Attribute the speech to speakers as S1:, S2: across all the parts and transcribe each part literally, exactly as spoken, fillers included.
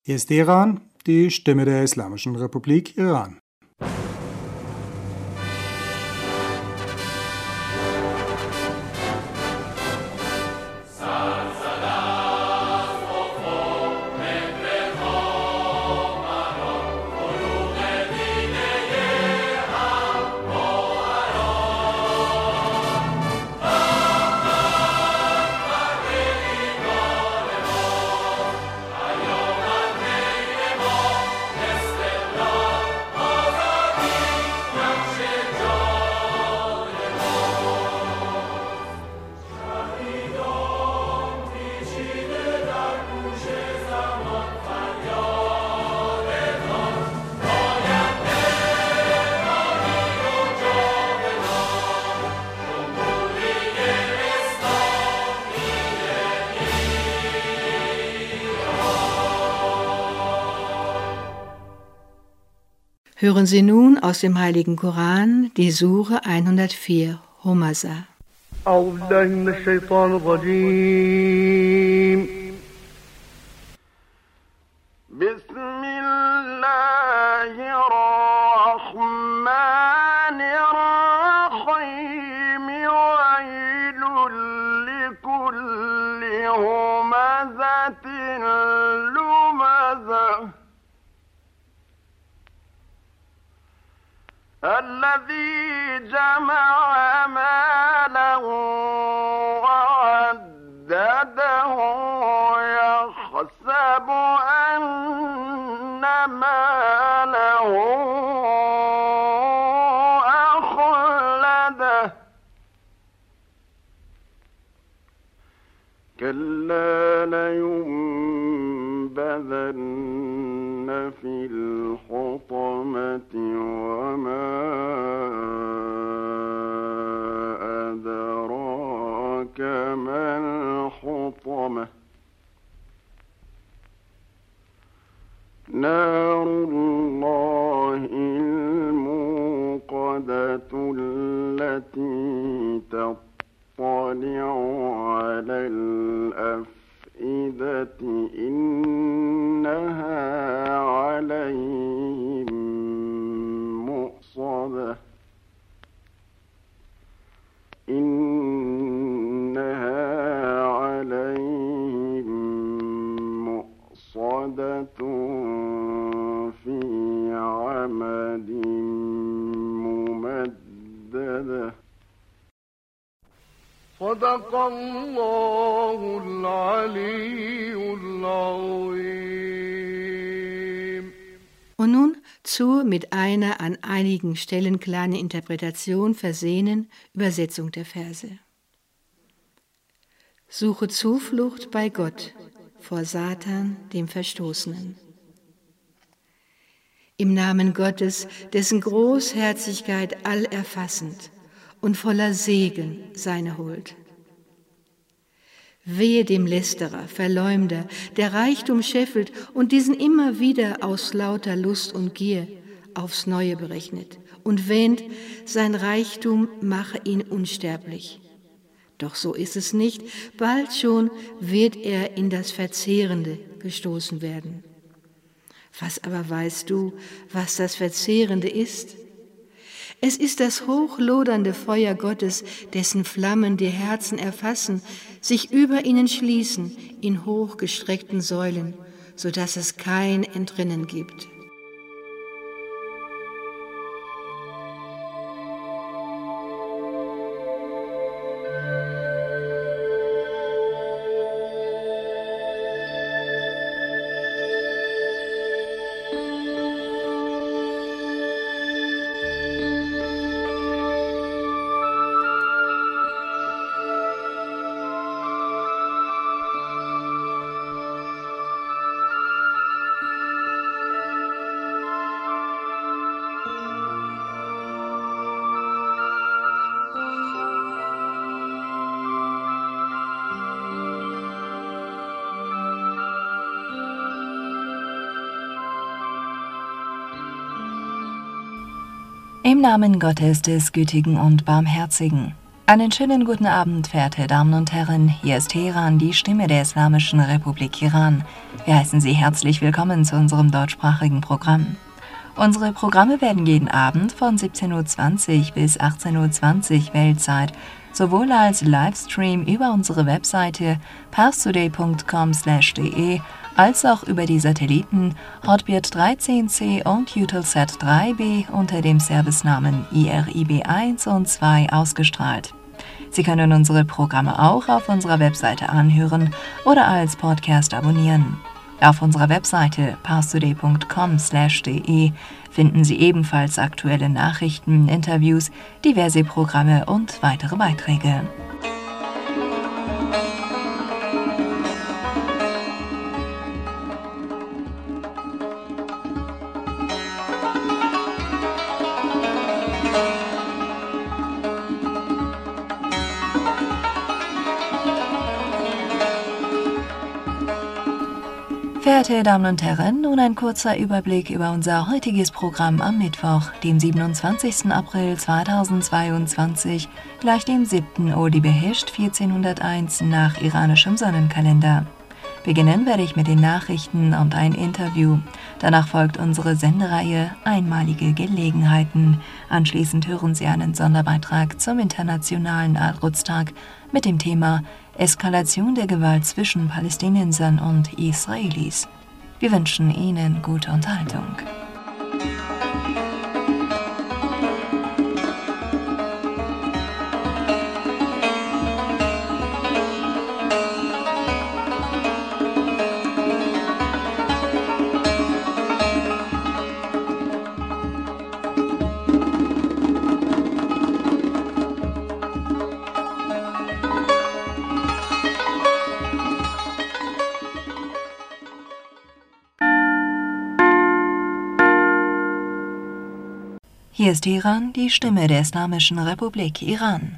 S1: Hier ist Iran, die Stimme der Islamischen Republik Iran.
S2: Hören Sie nun aus dem Heiligen Koran die Sure hundertvier, Humaza.
S3: أعوذ بالله من الشيطان الرجيم بسم الله الرحمن الرحيم ويل لكل همزة لمزة الذي جمع مالا وعدده يحسب أن ماله أخلده كلا لينبذن في الحطمة وما أدراك ما الحطمة نار الله الموقدة التي تطلع على الأفئدة إنها عليهم مؤصدة إنها عليهم مؤصدة في عمد ممددة صدق الله العلي العظيم.
S2: Und nun zur mit einer an einigen Stellen kleinen Interpretation versehenen Übersetzung der Verse. Suche Zuflucht bei Gott vor Satan, dem Verstoßenen. Im Namen Gottes, dessen Großherzigkeit allerfassend und voller Segen seine Huld. Wehe dem Lästerer, Verleumder, der Reichtum scheffelt und diesen immer wieder aus lauter Lust und Gier aufs Neue berechnet und wähnt, sein Reichtum mache ihn unsterblich. Doch so ist es nicht, bald schon wird er in das Verzehrende gestoßen werden. Was aber weißt du, was das Verzehrende ist? Es ist das hochlodernde Feuer Gottes, dessen Flammen die Herzen erfassen, sich über ihnen schließen in hochgestreckten Säulen, so dass es kein Entrinnen gibt.
S4: Im Namen Gottes des Gütigen und Barmherzigen. Einen schönen guten Abend, verehrte Damen und Herren. Hier ist Teheran, die Stimme der Islamischen Republik Iran. Wir heißen Sie herzlich willkommen zu unserem deutschsprachigen Programm. Unsere Programme werden jeden Abend von siebzehn Uhr zwanzig bis achtzehn Uhr zwanzig Weltzeit sowohl als Livestream über unsere Webseite parstoday punkt com slash de als auch über die Satelliten Hotbird dreizehn C und Eutelsat drei B unter dem Servicenamen I R I B eins und zwei ausgestrahlt. Sie können unsere Programme auch auf unserer Webseite anhören oder als Podcast abonnieren. Auf unserer Webseite parstoday punkt com slash de finden Sie ebenfalls aktuelle Nachrichten, Interviews, diverse Programme und weitere Beiträge. Verehrte Damen und Herren, nun ein kurzer Überblick über unser heutiges Programm am Mittwoch, dem siebenundzwanzigsten April zweitausendzweiundzwanzig, gleich dem siebten Ordi-Behisht vierzehnhunderteins nach iranischem Sonnenkalender. Beginnen werde ich mit den Nachrichten und ein Interview. Danach folgt unsere Sendereihe Einmalige Gelegenheiten. Anschließend hören Sie einen Sonderbeitrag zum Internationalen Al-Quds-Tag mit dem Thema Eskalation der Gewalt zwischen Palästinensern und Israelis. Wir wünschen Ihnen gute Unterhaltung. Hier ist Teheran, die Stimme der Islamischen Republik Iran.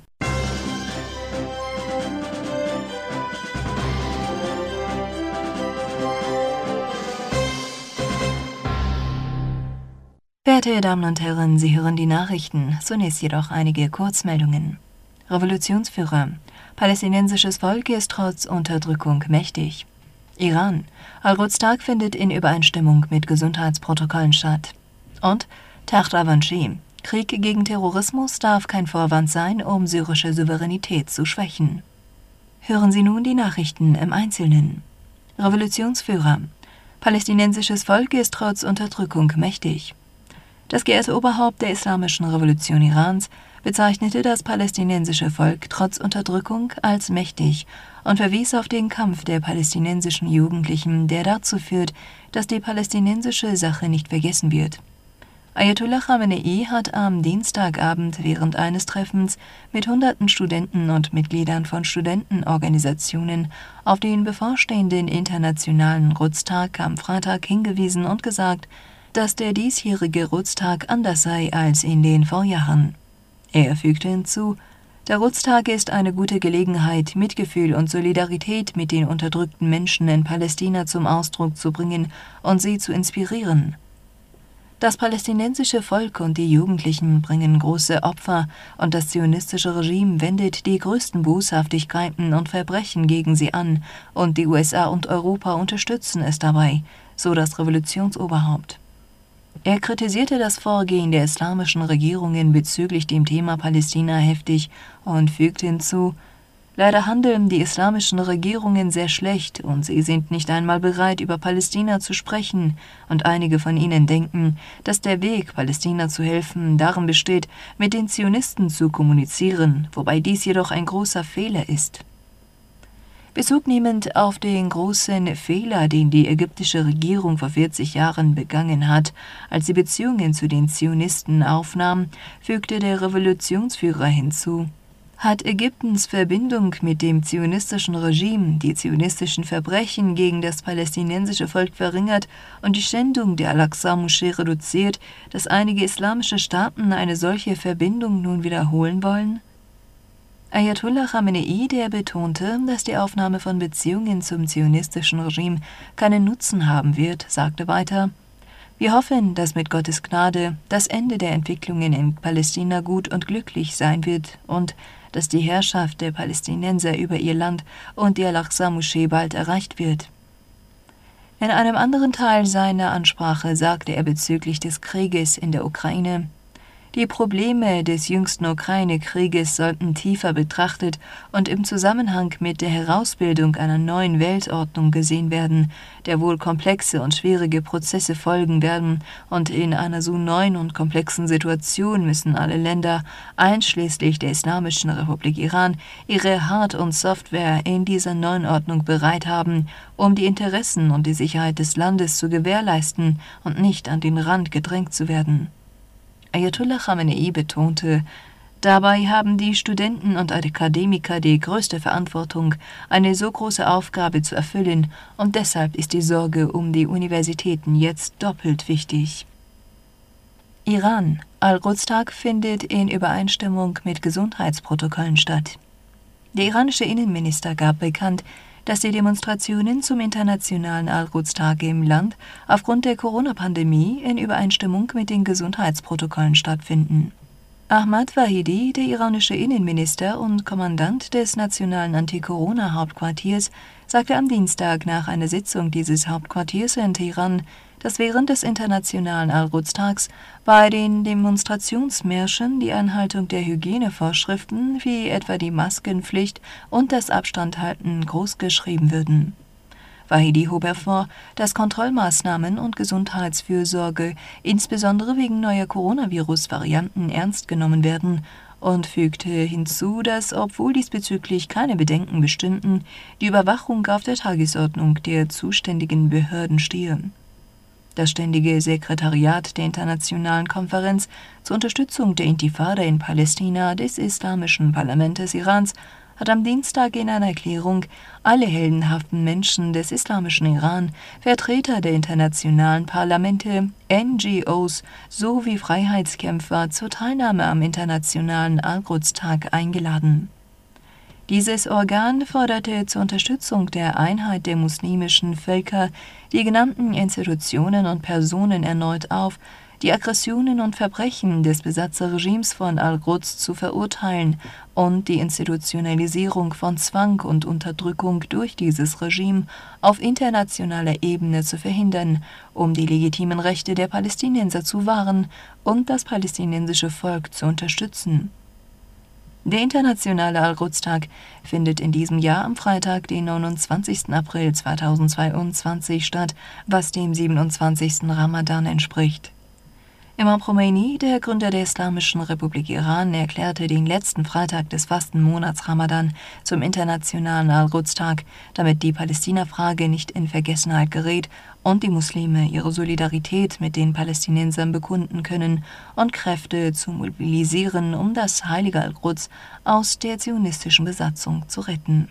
S4: Verehrte Damen und Herren, Sie hören die Nachrichten, zunächst jedoch einige Kurzmeldungen. Revolutionsführer: Palästinensisches Volk ist trotz Unterdrückung mächtig. Iran: Al-Quds-Tag findet in Übereinstimmung mit Gesundheitsprotokollen statt. Und Taht-Avanchi: Krieg gegen Terrorismus darf kein Vorwand sein, um syrische Souveränität zu schwächen. Hören Sie nun die Nachrichten im Einzelnen. Revolutionsführer: Palästinensisches Volk ist trotz Unterdrückung mächtig. Das geehrte Oberhaupt der Islamischen Revolution Irans bezeichnete das palästinensische Volk trotz Unterdrückung als mächtig und verwies auf den Kampf der palästinensischen Jugendlichen, der dazu führt, dass die palästinensische Sache nicht vergessen wird. Ayatollah Khamenei hat am Dienstagabend während eines Treffens mit hunderten Studenten und Mitgliedern von Studentenorganisationen auf den bevorstehenden internationalen Quds-Tag am Freitag hingewiesen und gesagt, dass der diesjährige Quds-Tag anders sei als in den Vorjahren. Er fügte hinzu: Der Quds-Tag ist eine gute Gelegenheit, Mitgefühl und Solidarität mit den unterdrückten Menschen in Palästina zum Ausdruck zu bringen und sie zu inspirieren. Das palästinensische Volk und die Jugendlichen bringen große Opfer und das zionistische Regime wendet die größten Boshaftigkeiten und Verbrechen gegen sie an und die U S A und Europa unterstützen es dabei, so das Revolutionsoberhaupt. Er kritisierte das Vorgehen der islamischen Regierungen bezüglich dem Thema Palästina heftig und fügte hinzu: Leider handeln die islamischen Regierungen sehr schlecht und sie sind nicht einmal bereit, über Palästina zu sprechen, und einige von ihnen denken, dass der Weg, Palästina zu helfen, darin besteht, mit den Zionisten zu kommunizieren, wobei dies jedoch ein großer Fehler ist. Bezug nehmend auf den großen Fehler, den die ägyptische Regierung vor vierzig Jahren begangen hat, als sie Beziehungen zu den Zionisten aufnahm, fügte der Revolutionsführer hinzu: Hat Ägyptens Verbindung mit dem zionistischen Regime die zionistischen Verbrechen gegen das palästinensische Volk verringert und die Schändung der Al-Aqsa-Moschee reduziert, dass einige islamische Staaten eine solche Verbindung nun wiederholen wollen? Ayatollah Khamenei, der betonte, dass die Aufnahme von Beziehungen zum zionistischen Regime keinen Nutzen haben wird, sagte weiter: Wir hoffen, dass mit Gottes Gnade das Ende der Entwicklungen in Palästina gut und glücklich sein wird und dass die Herrschaft der Palästinenser über ihr Land und die Al-Aqsa-Moschee bald erreicht wird. In einem anderen Teil seiner Ansprache sagte er bezüglich des Krieges in der Ukraine: Die Probleme des jüngsten Ukraine-Krieges sollten tiefer betrachtet und im Zusammenhang mit der Herausbildung einer neuen Weltordnung gesehen werden, der wohl komplexe und schwierige Prozesse folgen werden, und in einer so neuen und komplexen Situation müssen alle Länder, einschließlich der Islamischen Republik Iran, ihre Hard- und Software in dieser neuen Ordnung bereit haben, um die Interessen und die Sicherheit des Landes zu gewährleisten und nicht an den Rand gedrängt zu werden. Ayatollah Khamenei betonte, dabei haben die Studenten und Akademiker die größte Verantwortung, eine so große Aufgabe zu erfüllen, und deshalb ist die Sorge um die Universitäten jetzt doppelt wichtig. Iran. Al-Quds-Tag findet in Übereinstimmung mit Gesundheitsprotokollen statt. Der iranische Innenminister gab bekannt, dass die Demonstrationen zum internationalen Al-Quds-Tag im Land aufgrund der Corona-Pandemie in Übereinstimmung mit den Gesundheitsprotokollen stattfinden. Ahmad Vahidi, der iranische Innenminister und Kommandant des nationalen Anti-Corona-Hauptquartiers, sagte am Dienstag nach einer Sitzung dieses Hauptquartiers in Teheran, dass während des internationalen Al-Quds-Tags bei den Demonstrationsmärschen die Einhaltung der Hygienevorschriften wie etwa die Maskenpflicht und das Abstandhalten großgeschrieben würden. Vahidi hob hervor, dass Kontrollmaßnahmen und Gesundheitsfürsorge insbesondere wegen neuer Coronavirus-Varianten ernst genommen werden und fügte hinzu, dass, obwohl diesbezüglich keine Bedenken bestünden, die Überwachung auf der Tagesordnung der zuständigen Behörden stehe. Das Ständige Sekretariat der Internationalen Konferenz zur Unterstützung der Intifada in Palästina des Islamischen Parlaments Irans hat am Dienstag in einer Erklärung alle heldenhaften Menschen des islamischen Iran, Vertreter der internationalen Parlamente, N G Os sowie Freiheitskämpfer zur Teilnahme am internationalen Al-Quds-Tag eingeladen. Dieses Organ forderte zur Unterstützung der Einheit der muslimischen Völker die genannten Institutionen und Personen erneut auf, die Aggressionen und Verbrechen des Besatzerregimes von Al-Quds zu verurteilen und die Institutionalisierung von Zwang und Unterdrückung durch dieses Regime auf internationaler Ebene zu verhindern, um die legitimen Rechte der Palästinenser zu wahren und das palästinensische Volk zu unterstützen. Der internationale Al-Quds-Tag findet in diesem Jahr am Freitag, den neunundzwanzigsten April zweitausendzweiundzwanzig statt, was dem siebenundzwanzigsten Ramadan entspricht. Imam Khomeini, der Gründer der Islamischen Republik Iran, erklärte den letzten Freitag des Fastenmonats Ramadan zum internationalen Al-Quds-Tag, damit die Palästina-Frage nicht in Vergessenheit gerät und die Muslime ihre Solidarität mit den Palästinensern bekunden können und Kräfte zu mobilisieren, um das heilige Al-Quds aus der zionistischen Besatzung zu retten.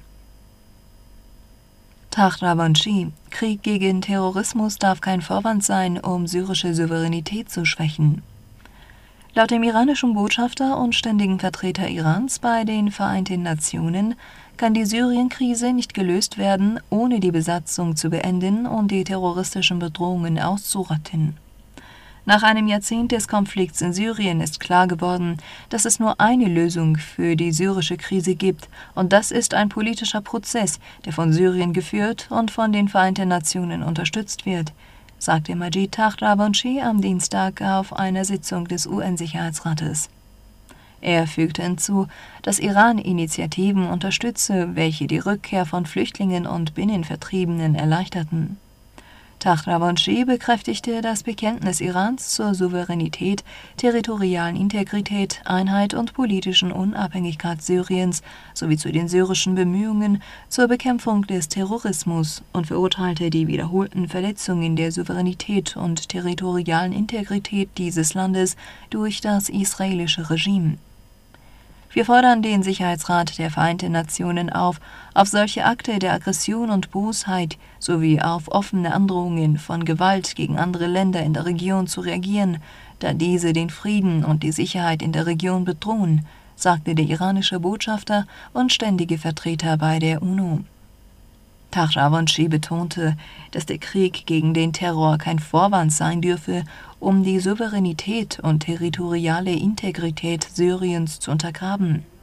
S4: Tag Ravanchi: Krieg gegen Terrorismus darf kein Vorwand sein, um syrische Souveränität zu schwächen. Laut dem iranischen Botschafter und ständigen Vertreter Irans bei den Vereinten Nationen kann die Syrien-Krise nicht gelöst werden, ohne die Besatzung zu beenden und die terroristischen Bedrohungen auszurotten. Nach einem Jahrzehnt des Konflikts in Syrien ist klar geworden, dass es nur eine Lösung für die syrische Krise gibt, und das ist ein politischer Prozess, der von Syrien geführt und von den Vereinten Nationen unterstützt wird, sagte Majid Takht Ravanchi am Dienstag auf einer Sitzung des U N-Sicherheitsrates. Er fügte hinzu, dass Iran Initiativen unterstütze, welche die Rückkehr von Flüchtlingen und Binnenvertriebenen erleichterten. Takht Ravanchi bekräftigte das Bekenntnis Irans zur Souveränität, territorialen Integrität, Einheit und politischen Unabhängigkeit Syriens sowie zu den syrischen Bemühungen zur Bekämpfung des Terrorismus und verurteilte die wiederholten Verletzungen der Souveränität und territorialen Integrität dieses Landes durch das israelische Regime. Wir fordern den Sicherheitsrat der Vereinten Nationen auf, auf solche Akte der Aggression und Bosheit sowie auf offene Androhungen von Gewalt gegen andere Länder in der Region zu reagieren, da diese den Frieden und die Sicherheit in der Region bedrohen, sagte der iranische Botschafter und ständige Vertreter bei der UNO. Takht Ravanchi betonte, dass der Krieg gegen den Terror kein Vorwand sein dürfe, um die Souveränität und territoriale Integrität Syriens zu untergraben.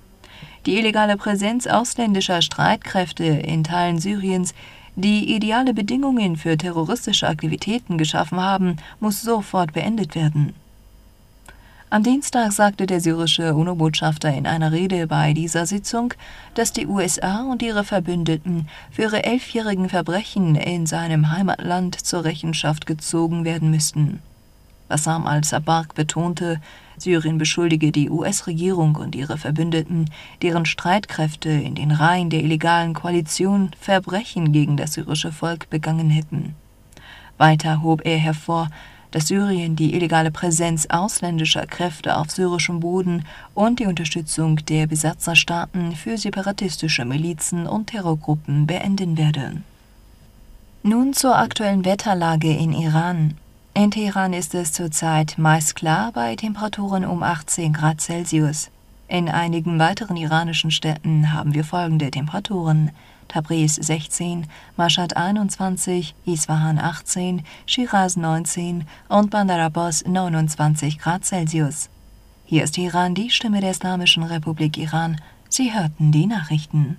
S4: Die illegale Präsenz ausländischer Streitkräfte in Teilen Syriens, die ideale Bedingungen für terroristische Aktivitäten geschaffen haben, muss sofort beendet werden. Am Dienstag sagte der syrische UNO-Botschafter in einer Rede bei dieser Sitzung, dass die U S A und ihre Verbündeten für ihre elfjährigen Verbrechen in seinem Heimatland zur Rechenschaft gezogen werden müssten. Bassam al-Sabag betonte, Syrien beschuldige die U S-Regierung und ihre Verbündeten, deren Streitkräfte in den Reihen der illegalen Koalition Verbrechen gegen das syrische Volk begangen hätten. Weiter hob er hervor, dass Syrien die illegale Präsenz ausländischer Kräfte auf syrischem Boden und die Unterstützung der Besatzerstaaten für separatistische Milizen und Terrorgruppen beenden werde. Nun zur aktuellen Wetterlage in Iran. In Teheran ist es zurzeit meist klar bei Temperaturen um achtzehn Grad Celsius. In einigen weiteren iranischen Städten haben wir folgende Temperaturen: Tabriz sechzehn, Mashhad einundzwanzig, Isfahan achtzehn, Schiraz neunzehn und Bandar Abbas neunundzwanzig Grad Celsius. Hier ist Teheran, die Stimme der Islamischen Republik Iran. Sie hörten die Nachrichten.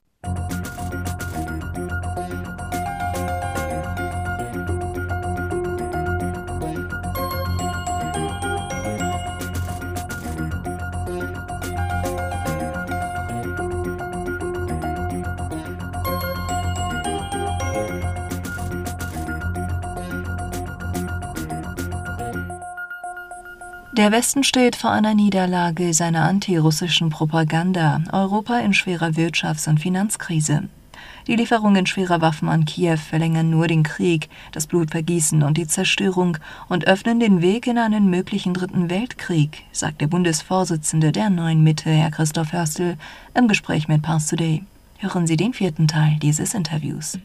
S4: Der Westen steht vor einer Niederlage seiner antirussischen Propaganda, Europa in schwerer Wirtschafts- und Finanzkrise. Die Lieferungen schwerer Waffen an Kiew verlängern nur den Krieg, das Blutvergießen und die Zerstörung und öffnen den Weg in einen möglichen Dritten Weltkrieg, sagt der Bundesvorsitzende der Neuen Mitte, Herr Christoph Hörstel, im Gespräch mit Pars Today. Hören Sie den vierten Teil dieses Interviews.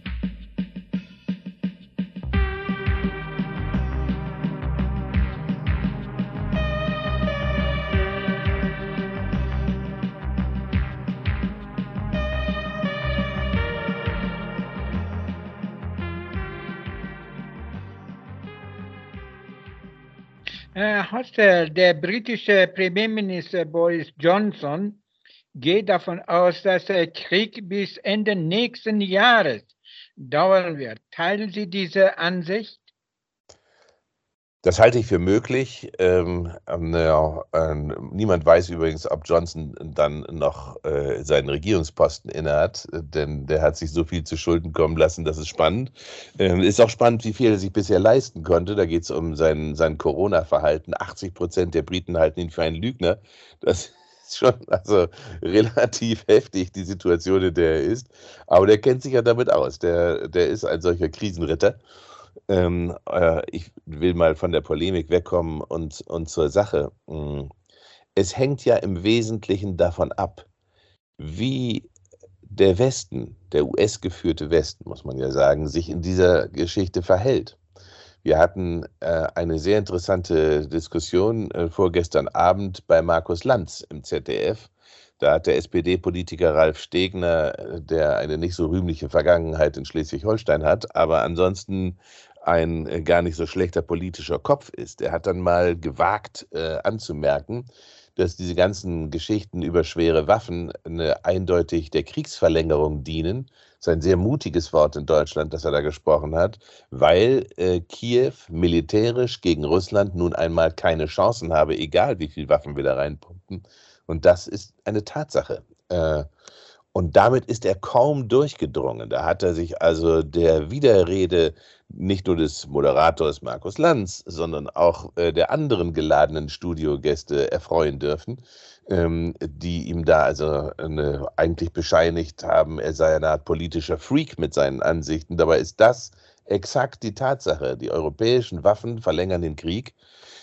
S5: Heute der britische Premierminister Boris Johnson geht davon aus, dass der Krieg bis Ende nächsten Jahres dauern wird. Teilen Sie diese Ansicht?
S6: Das halte ich für möglich. Ähm, ja, äh, niemand weiß übrigens, ob Johnson dann noch äh, seinen Regierungsposten innehat, denn der hat sich so viel zu Schulden kommen lassen, das ist spannend. Ähm, ist auch spannend, wie viel er sich bisher leisten konnte. Da geht es um sein, sein Corona-Verhalten. achtzig Prozent der Briten halten ihn für einen Lügner. Das ist schon also relativ heftig, die Situation, in der er ist. Aber der kennt sich ja damit aus. Der, der ist ein solcher Krisenritter. Ähm, äh, ich will mal von der Polemik wegkommen und, und zur Sache. Es hängt ja im Wesentlichen davon ab, wie der Westen, der U S-geführte Westen, muss man ja sagen, sich in dieser Geschichte verhält. Wir hatten äh, eine sehr interessante Diskussion äh, vorgestern Abend bei Markus Lanz im Z D F. Da hat der S P D-Politiker Ralf Stegner, der eine nicht so rühmliche Vergangenheit in Schleswig-Holstein hat, aber ansonsten ein äh, gar nicht so schlechter politischer Kopf ist. Er hat dann mal gewagt äh, anzumerken, dass diese ganzen Geschichten über schwere Waffen eine, eindeutig der Kriegsverlängerung dienen. Das ist ein sehr mutiges Wort in Deutschland, das er da gesprochen hat, weil äh, Kiew militärisch gegen Russland nun einmal keine Chancen habe, egal wie viel Waffen wir da reinpumpen. Und das ist eine Tatsache. Äh, und damit ist er kaum durchgedrungen. Da hat er sich also der Widerrede nicht nur des Moderators Markus Lanz, sondern auch äh, der anderen geladenen Studiogäste erfreuen dürfen, ähm, die ihm da also eine, eigentlich bescheinigt haben, er sei eine Art politischer Freak mit seinen Ansichten. Dabei ist das exakt die Tatsache. Die europäischen Waffen verlängern den Krieg.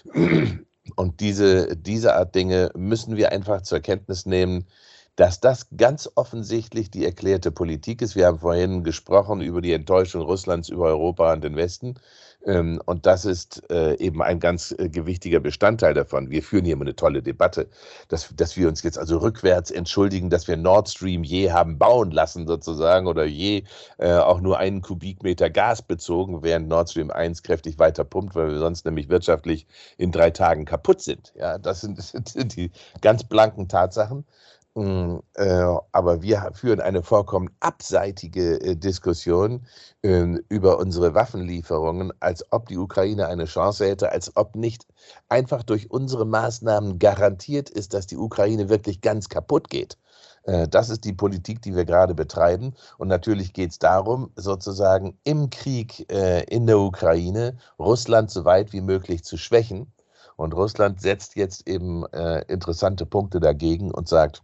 S6: Und diese, diese Art Dinge müssen wir einfach zur Kenntnis nehmen, dass das ganz offensichtlich die erklärte Politik ist. Wir haben vorhin gesprochen über die Enttäuschung Russlands über Europa und den Westen. Und das ist eben ein ganz gewichtiger Bestandteil davon. Wir führen hier immer eine tolle Debatte, dass, dass wir uns jetzt also rückwärts entschuldigen, dass wir Nord Stream je haben bauen lassen sozusagen oder je äh, auch nur einen Kubikmeter Gas bezogen, während Nord Stream eins kräftig weiter pumpt, weil wir sonst nämlich wirtschaftlich in drei Tagen kaputt sind. Ja, das sind, das sind die ganz blanken Tatsachen. Äh, aber wir führen eine vollkommen abseitige äh, Diskussion äh, über unsere Waffenlieferungen, als ob die Ukraine eine Chance hätte, als ob nicht einfach durch unsere Maßnahmen garantiert ist, dass die Ukraine wirklich ganz kaputt geht. Äh, das ist die Politik, die wir gerade betreiben. Und natürlich geht es darum, sozusagen im Krieg äh, in der Ukraine Russland so weit wie möglich zu schwächen. Und Russland setzt jetzt eben äh, interessante Punkte dagegen und sagt,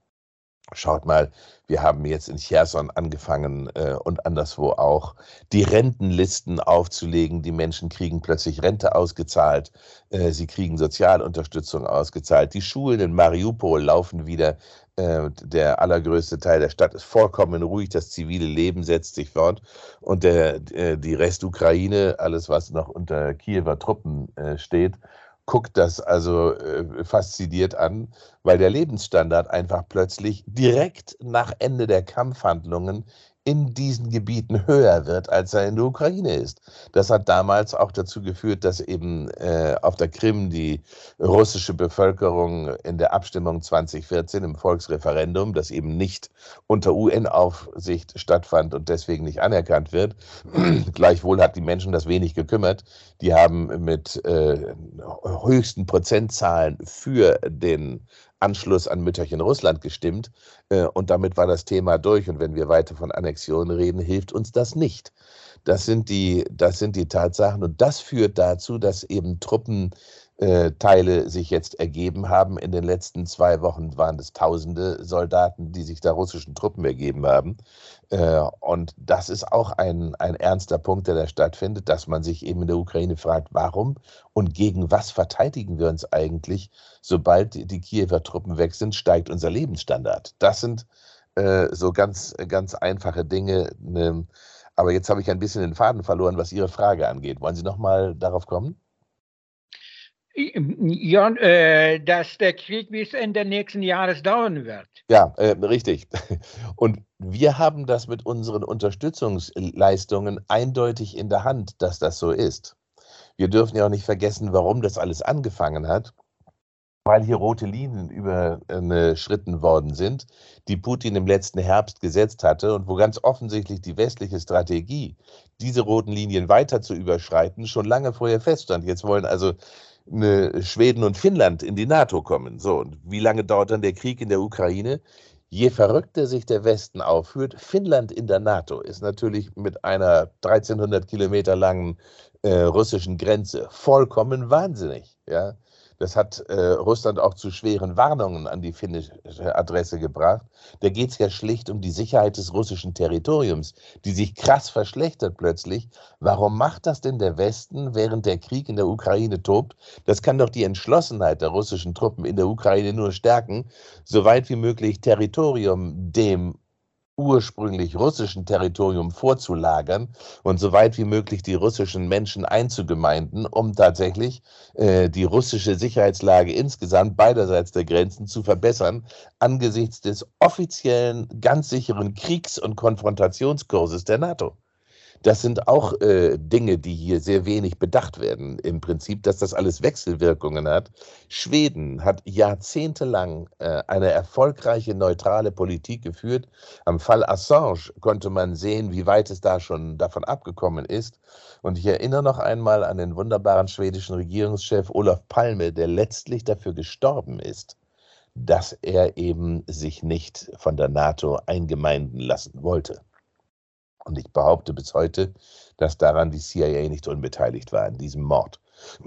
S6: schaut mal, wir haben jetzt in Cherson angefangen äh, und anderswo auch, die Rentenlisten aufzulegen. Die Menschen kriegen plötzlich Rente ausgezahlt, äh, sie kriegen Sozialunterstützung ausgezahlt. Die Schulen in Mariupol laufen wieder. Äh, der allergrößte Teil der Stadt ist vollkommen ruhig, das zivile Leben setzt sich fort. Und der, äh, die Restukraine, alles was noch unter Kiewer Truppen äh, steht, guckt das also äh, fasziniert an, weil der Lebensstandard einfach plötzlich direkt nach Ende der Kampfhandlungen in diesen Gebieten höher wird, als er in der Ukraine ist. Das hat damals auch dazu geführt, dass eben äh, auf der Krim die russische Bevölkerung in der Abstimmung zwanzig vierzehn im Volksreferendum, das eben nicht unter U N-Aufsicht stattfand und deswegen nicht anerkannt wird, gleichwohl hat die Menschen das wenig gekümmert. Die haben mit äh, höchsten Prozentzahlen für den Anschluss an Mütterchen Russland gestimmt äh, und damit war das Thema durch. Und wenn wir weiter von Annexion reden, hilft uns das nicht. Das sind die, das sind die Tatsachen und das führt dazu, dass eben Truppenteile sich jetzt ergeben haben. In den letzten zwei Wochen waren es tausende Soldaten, die sich da russischen Truppen ergeben haben. Äh, und das ist auch ein, ein ernster Punkt, der da stattfindet, dass man sich eben in der Ukraine fragt, warum und gegen was verteidigen wir uns eigentlich? Sobald die Kiewer Truppen weg sind, steigt unser Lebensstandard. Das sind äh, so ganz, ganz einfache Dinge. Ne, aber jetzt habe ich ein bisschen den Faden verloren, was Ihre Frage angeht. Wollen Sie noch mal darauf kommen?
S5: Ja, äh, dass der Krieg bis Ende nächsten Jahres dauern wird.
S6: Ja, äh, richtig. Und wir haben das mit unseren Unterstützungsleistungen eindeutig in der Hand, dass das so ist. Wir dürfen ja auch nicht vergessen, warum das alles angefangen hat, weil hier rote Linien überschritten worden sind, die Putin im letzten Herbst gesetzt hatte und wo ganz offensichtlich die westliche Strategie, diese roten Linien weiter zu überschreiten, schon lange vorher feststand. Jetzt wollen also eine Schweden und Finnland in die NATO kommen. So, und wie lange dauert dann der Krieg in der Ukraine? Je verrückter sich der Westen aufführt, Finnland in der NATO ist natürlich mit einer dreizehnhundert Kilometer langen äh, russischen Grenze vollkommen wahnsinnig. Ja? Das hat äh, Russland auch zu schweren Warnungen an die finnische Adresse gebracht. Da geht es ja schlicht um die Sicherheit des russischen Territoriums, die sich krass verschlechtert plötzlich. Warum macht das denn der Westen, während der Krieg in der Ukraine tobt? Das kann doch die Entschlossenheit der russischen Truppen in der Ukraine nur stärken, so weit wie möglich Territorium dem ursprünglich russischen Territorium vorzulagern und so weit wie möglich die russischen Menschen einzugemeinden, um tatsächlich äh, die russische Sicherheitslage insgesamt beiderseits der Grenzen zu verbessern, angesichts des offiziellen, ganz sicheren Kriegs- und Konfrontationskurses der NATO. Das sind auch äh, Dinge, die hier sehr wenig bedacht werden. Im Prinzip, dass das alles Wechselwirkungen hat. Schweden hat jahrzehntelang äh, eine erfolgreiche neutrale Politik geführt. Am Fall Assange konnte man sehen, wie weit es da schon davon abgekommen ist. Und ich erinnere noch einmal an den wunderbaren schwedischen Regierungschef Olof Palme, der letztlich dafür gestorben ist, dass er eben sich nicht von der NATO eingemeinden lassen wollte. Und ich behaupte bis heute, dass daran die C I A nicht unbeteiligt war, in diesem Mord.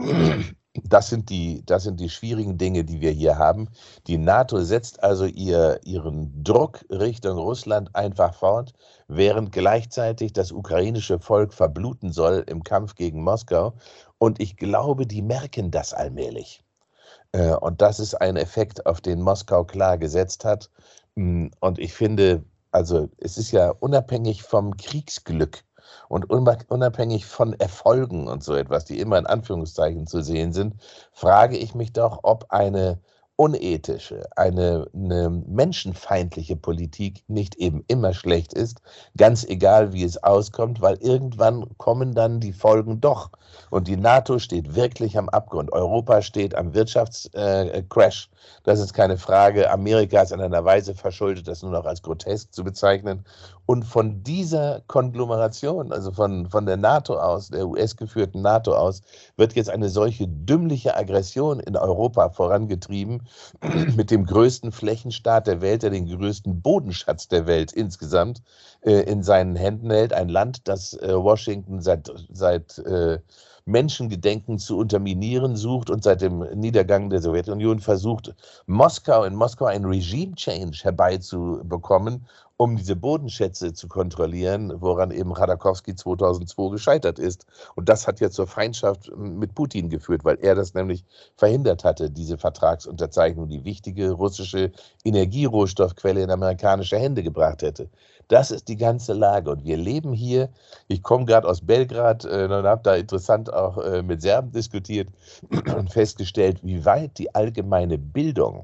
S6: Das sind die, das sind die schwierigen Dinge, die wir hier haben. Die NATO setzt also ihr, ihren Druck Richtung Russland einfach fort, während gleichzeitig das ukrainische Volk verbluten soll im Kampf gegen Moskau. Und ich glaube, die merken das allmählich. Und das ist ein Effekt, auf den Moskau klar gesetzt hat. Und ich finde, also es ist ja unabhängig vom Kriegsglück und unabhängig von Erfolgen und so etwas, die immer in Anführungszeichen zu sehen sind, frage ich mich doch, ob eine unethische, eine, eine menschenfeindliche Politik nicht eben immer schlecht ist, ganz egal wie es auskommt, weil irgendwann kommen dann die Folgen doch. Und die NATO steht wirklich am Abgrund. Europa steht am Wirtschaftscrash. Äh, das ist keine Frage. Amerika ist in einer Weise verschuldet, das nur noch als grotesk zu bezeichnen. Und von dieser Konglomeration, also von, von der NATO aus, der U S-geführten NATO aus, wird jetzt eine solche dümmliche Aggression in Europa vorangetrieben, mit dem größten Flächenstaat der Welt, der den größten Bodenschatz der Welt insgesamt äh, in seinen Händen hält. Ein Land, das äh, Washington seit, seit äh, Menschengedenken zu unterminieren sucht und seit dem Niedergang der Sowjetunion versucht, Moskau in Moskau einen Regime-Change herbeizubekommen, um diese Bodenschätze zu kontrollieren, woran eben Chodorkowski zweitausendzwei gescheitert ist. Und das hat ja zur Feindschaft mit Putin geführt, weil er das nämlich verhindert hatte, diese Vertragsunterzeichnung, die wichtige russische Energierohstoffquelle in amerikanische Hände gebracht hätte. Das ist die ganze Lage. Und wir leben hier, ich komme gerade aus Belgrad äh, und habe da interessant auch äh, mit Serben diskutiert und festgestellt, wie weit die allgemeine Bildung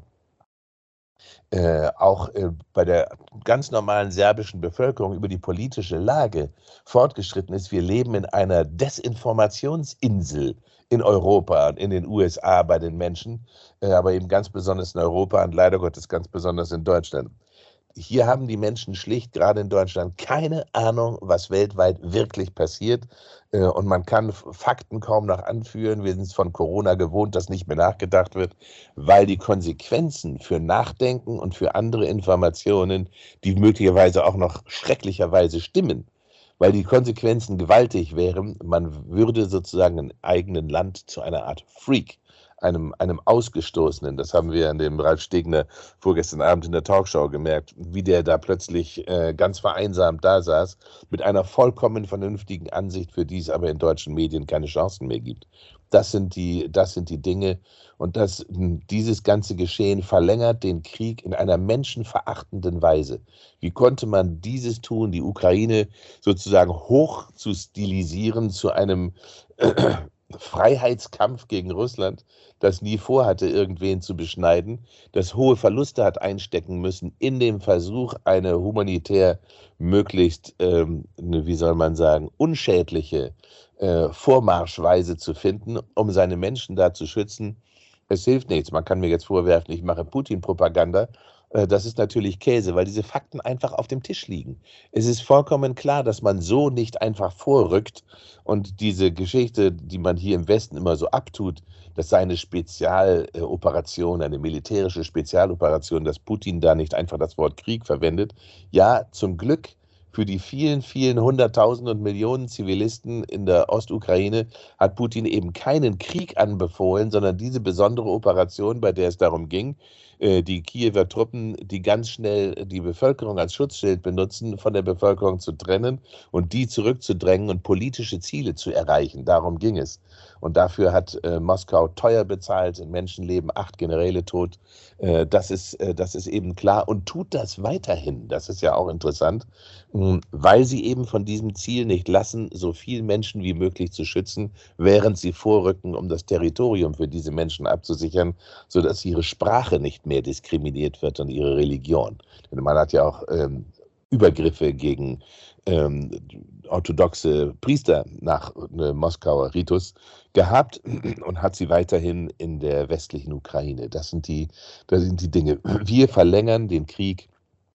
S6: Äh, auch äh, bei der ganz normalen serbischen Bevölkerung über die politische Lage fortgeschritten ist. Wir leben in einer Desinformationsinsel in Europa und in den U S A bei den Menschen, äh, aber eben ganz besonders in Europa und leider Gottes ganz besonders in Deutschland. Hier haben die Menschen schlicht, gerade in Deutschland, keine Ahnung, was weltweit wirklich passiert. Und man kann Fakten kaum noch anführen. Wir sind es von Corona gewohnt, dass nicht mehr nachgedacht wird, weil die Konsequenzen für Nachdenken und für andere Informationen, die möglicherweise auch noch schrecklicherweise stimmen, weil die Konsequenzen gewaltig wären, man würde sozusagen im eigenen Land zu einer Art Freak, Einem, einem Ausgestoßenen. Das haben wir an dem Ralf Stegner vorgestern Abend in der Talkshow gemerkt, wie der da plötzlich äh, ganz vereinsamt da saß, mit einer vollkommen vernünftigen Ansicht, für die es aber in deutschen Medien keine Chancen mehr gibt. Das sind die, das sind die Dinge und das, dieses ganze Geschehen verlängert den Krieg in einer menschenverachtenden Weise. Wie konnte man dieses tun, die Ukraine sozusagen hoch zu stilisieren zu einem äh, Freiheitskampf gegen Russland, das nie vorhatte, irgendwen zu beschneiden, das hohe Verluste hat einstecken müssen in dem Versuch, eine humanitär möglichst, ähm, wie soll man sagen, unschädliche äh, Vormarschweise zu finden, um seine Menschen da zu schützen. Es hilft nichts. Man kann mir jetzt vorwerfen, ich mache Putin-Propaganda. Das ist natürlich Käse, weil diese Fakten einfach auf dem Tisch liegen. Es ist vollkommen klar, dass man so nicht einfach vorrückt und diese Geschichte, die man hier im Westen immer so abtut, das sei eine Spezialoperation, eine militärische Spezialoperation, dass Putin da nicht einfach das Wort Krieg verwendet. Ja, zum Glück für die vielen, vielen Hunderttausend und Millionen Zivilisten in der Ostukraine hat Putin eben keinen Krieg anbefohlen, sondern diese besondere Operation, bei der es darum ging, die Kiewer Truppen, die ganz schnell die Bevölkerung als Schutzschild benutzen, von der Bevölkerung zu trennen und die zurückzudrängen und politische Ziele zu erreichen. Darum ging es. Und dafür hat äh, Moskau teuer bezahlt, in Menschenleben, acht Generäle tot. Äh, das ist, äh, das ist eben klar und tut das weiterhin. Das ist ja auch interessant, mh, weil sie eben von diesem Ziel nicht lassen, so viele Menschen wie möglich zu schützen, während sie vorrücken, um das Territorium für diese Menschen abzusichern, sodass ihre Sprache nicht mehr diskriminiert wird und ihre Religion. Denn man hat ja auch ähm, Übergriffe gegen ähm, orthodoxe Priester nach äh, Moskauer Ritus gehabt und hat sie weiterhin in der westlichen Ukraine. Das sind die, das sind die Dinge. Wir verlängern den Krieg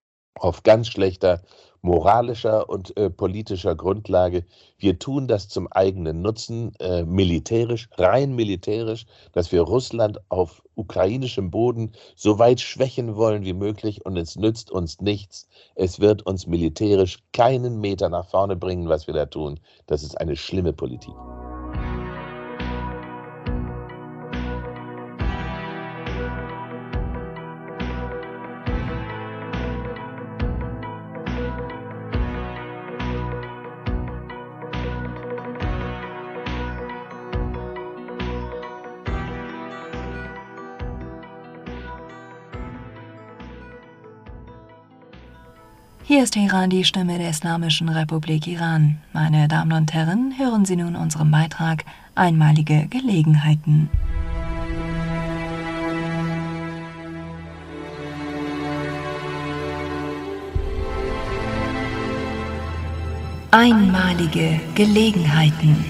S6: auf ganz schlechter moralischer und äh, politischer Grundlage. Wir tun das zum eigenen Nutzen, äh, militärisch, rein militärisch, dass wir Russland auf ukrainischem Boden so weit schwächen wollen wie möglich und es nützt uns nichts. Es wird uns militärisch keinen Meter nach vorne bringen, was wir da tun. Das ist eine schlimme Politik.
S4: Hier ist Iran, die Stimme der Islamischen Republik Iran. Meine Damen und Herren, hören Sie nun unseren Beitrag Einmalige Gelegenheiten. Einmalige Gelegenheiten.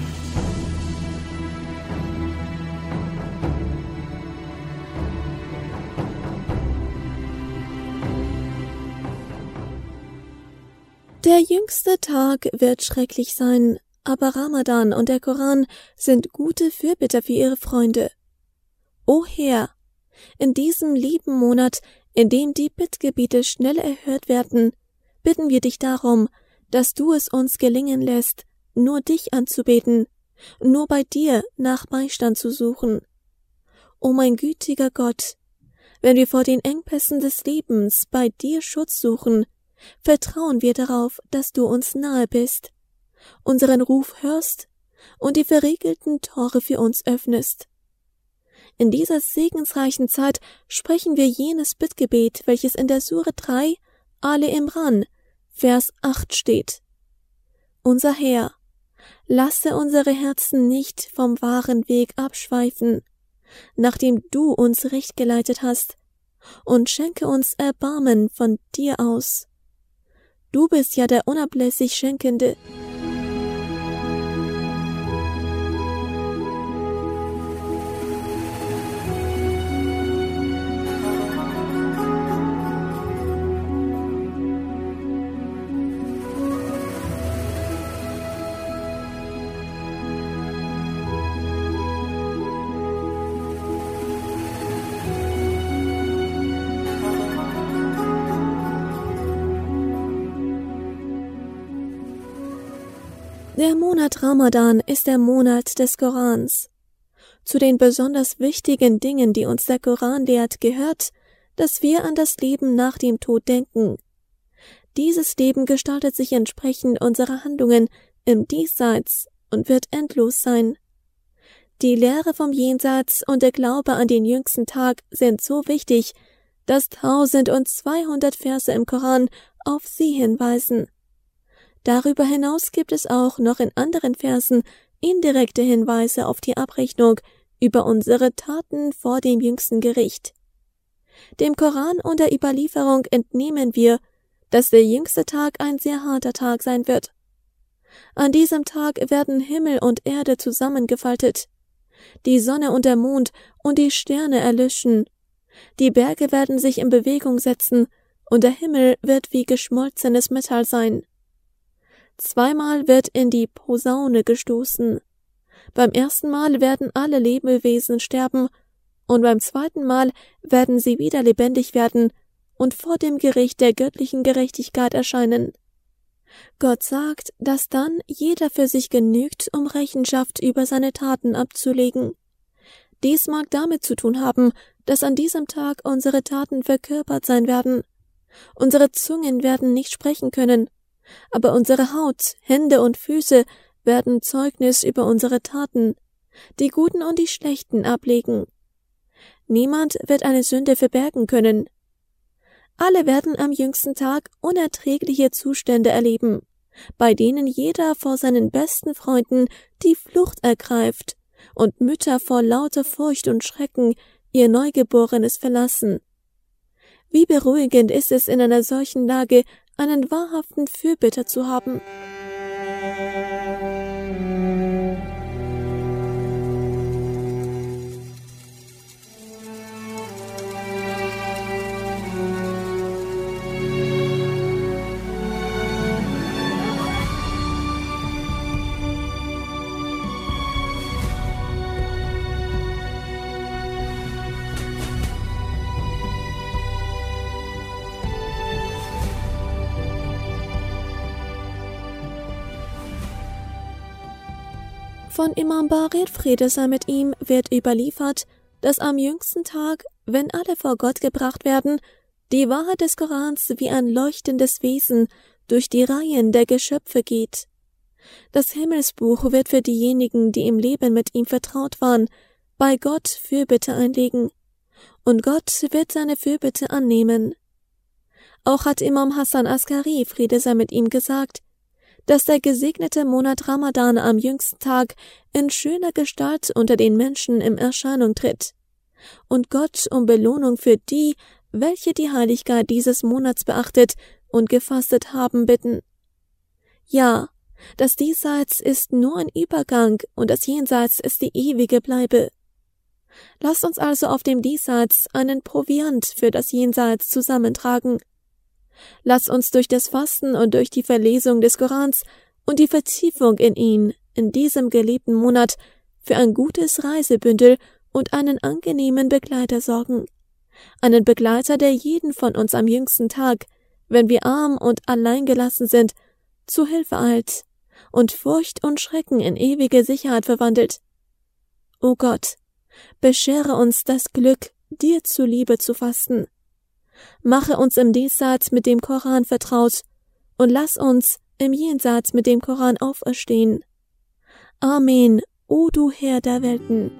S7: Der jüngste Tag wird schrecklich sein, aber Ramadan und der Koran sind gute Fürbitter für ihre Freunde. O Herr, in diesem lieben Monat, in dem die Bittgebete schnell erhört werden, bitten wir dich darum, dass du es uns gelingen lässt, nur dich anzubeten, nur bei dir nach Beistand zu suchen. O mein gütiger Gott, wenn wir vor den Engpässen des Lebens bei dir Schutz suchen, vertrauen wir darauf, dass du uns nahe bist, unseren Ruf hörst und die verriegelten Tore für uns öffnest. In dieser segensreichen Zeit sprechen wir jenes Bittgebet, welches in der Sure drei, Ale Imran, Vers acht steht. Unser Herr, lasse unsere Herzen nicht vom wahren Weg abschweifen, nachdem du uns recht geleitet hast, und schenke uns Erbarmen von dir aus. Du bist ja der unablässig Schenkende. Der Monat Ramadan ist der Monat des Korans. Zu den besonders wichtigen Dingen, die uns der Koran lehrt, gehört, dass wir an das Leben nach dem Tod denken. Dieses Leben gestaltet sich entsprechend unserer Handlungen im Diesseits und wird endlos sein. Die Lehre vom Jenseits und der Glaube an den jüngsten Tag sind so wichtig, dass tausendzweihundert Verse im Koran auf sie hinweisen. Darüber hinaus gibt es auch noch in anderen Versen indirekte Hinweise auf die Abrechnung über unsere Taten vor dem jüngsten Gericht. Dem Koran und der Überlieferung entnehmen wir, dass der jüngste Tag ein sehr harter Tag sein wird. An diesem Tag werden Himmel und Erde zusammengefaltet, die Sonne und der Mond und die Sterne erlöschen, die Berge werden sich in Bewegung setzen und der Himmel wird wie geschmolzenes Metall sein. Zweimal wird in die Posaune gestoßen. Beim ersten Mal werden alle Lebewesen sterben und beim zweiten Mal werden sie wieder lebendig werden und vor dem Gericht der göttlichen Gerechtigkeit erscheinen. Gott sagt, dass dann jeder für sich genügt, um Rechenschaft über seine Taten abzulegen. Dies mag damit zu tun haben, dass an diesem Tag unsere Taten verkörpert sein werden. Unsere Zungen werden nicht sprechen können, aber unsere Haut, Hände und Füße werden Zeugnis über unsere Taten, die Guten und die Schlechten, ablegen. Niemand wird eine Sünde verbergen können. Alle werden am jüngsten Tag unerträgliche Zustände erleben, bei denen jeder vor seinen besten Freunden die Flucht ergreift und Mütter vor lauter Furcht und Schrecken ihr Neugeborenes verlassen. Wie beruhigend ist es in einer solchen Lage, einen wahrhaften Fürbitter zu haben. Von Imam Barir, Friede sei mit ihm, wird überliefert, dass am jüngsten Tag, wenn alle vor Gott gebracht werden, die Wahrheit des Korans wie ein leuchtendes Wesen durch die Reihen der Geschöpfe geht. Das Himmelsbuch wird für diejenigen, die im Leben mit ihm vertraut waren, bei Gott Fürbitte einlegen, und Gott wird seine Fürbitte annehmen. Auch hat Imam Hassan Askari, Friede sei mit ihm, gesagt, dass der gesegnete Monat Ramadan am jüngsten Tag in schöner Gestalt unter den Menschen in Erscheinung tritt und Gott um Belohnung für die, welche die Heiligkeit dieses Monats beachtet und gefastet haben, bitten. Ja, Das Diesseits ist nur ein Übergang und das Jenseits ist die ewige Bleibe. Lasst uns also auf dem Diesseits einen Proviant für das Jenseits zusammentragen. Lasst uns durch das Fasten und durch die Verlesung des Korans und die Vertiefung in ihn in diesem geliebten Monat für ein gutes Reisebündel und einen angenehmen Begleiter sorgen. Einen Begleiter, der jeden von uns am jüngsten Tag, wenn wir arm und alleingelassen sind, zu Hilfe eilt und Furcht und Schrecken in ewige Sicherheit verwandelt. O Gott, beschere uns das Glück, dir zuliebe zu fasten. Mache uns im Diesseits mit dem Koran vertraut und lass uns im Jenseits mit dem Koran auferstehen. Amen, o du Herr der Welten.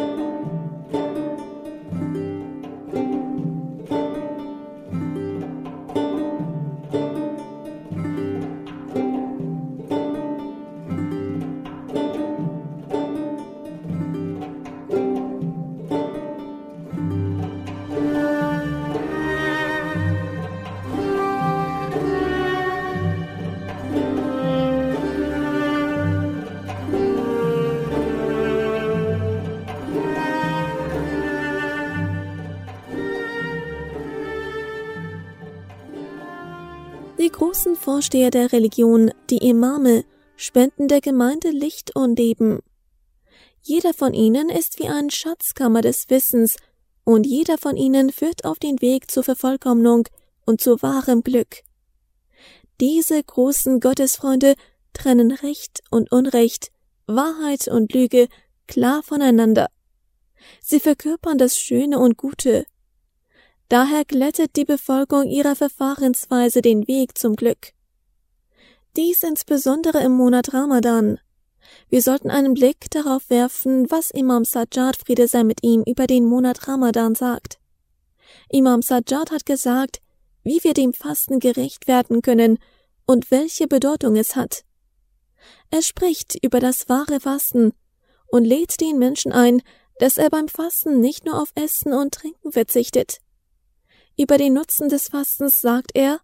S7: Die großen Vorsteher der Religion, die Imame, spenden der Gemeinde Licht und Leben. Jeder von ihnen ist wie eine Schatzkammer des Wissens und jeder von ihnen führt auf den Weg zur Vervollkommnung und zu wahrem Glück. Diese großen Gottesfreunde trennen Recht und Unrecht, Wahrheit und Lüge klar voneinander. Sie verkörpern das Schöne und Gute. Daher glättet die Befolgung ihrer Verfahrensweise den Weg zum Glück. Dies insbesondere im Monat Ramadan. Wir sollten einen Blick darauf werfen, was Imam Sajjad, Friede sei mit ihm, über den Monat Ramadan sagt. Imam Sajjad hat gesagt, wie wir dem Fasten gerecht werden können und welche Bedeutung es hat. Er spricht über das wahre Fasten und lädt den Menschen ein, dass er beim Fasten nicht nur auf Essen und Trinken verzichtet. Über den Nutzen des Fastens sagt er: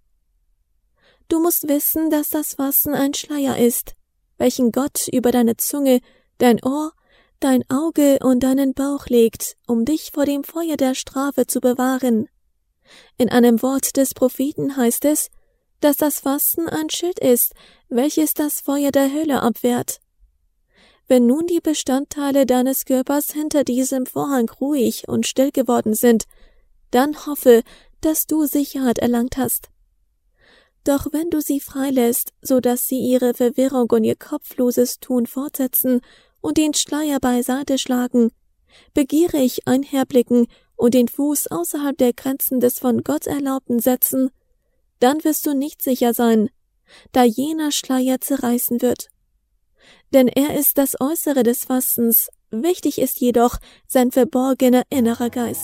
S7: Du musst wissen, dass das Fasten ein Schleier ist, welchen Gott über deine Zunge, dein Ohr, dein Auge und deinen Bauch legt, um dich vor dem Feuer der Strafe zu bewahren. In einem Wort des Propheten heißt es, dass das Fasten ein Schild ist, welches das Feuer der Hölle abwehrt. Wenn nun die Bestandteile deines Körpers hinter diesem Vorhang ruhig und still geworden sind, dann hoffe, dass du Sicherheit erlangt hast. Doch wenn du sie freilässt, so dass sie ihre Verwirrung und ihr kopfloses Tun fortsetzen und den Schleier beiseite schlagen, begierig einherblicken und den Fuß außerhalb der Grenzen des von Gott Erlaubten setzen, dann wirst du nicht sicher sein, da jener Schleier zerreißen wird. Denn er ist das Äußere des Fastens, wichtig ist jedoch sein verborgener innerer Geist.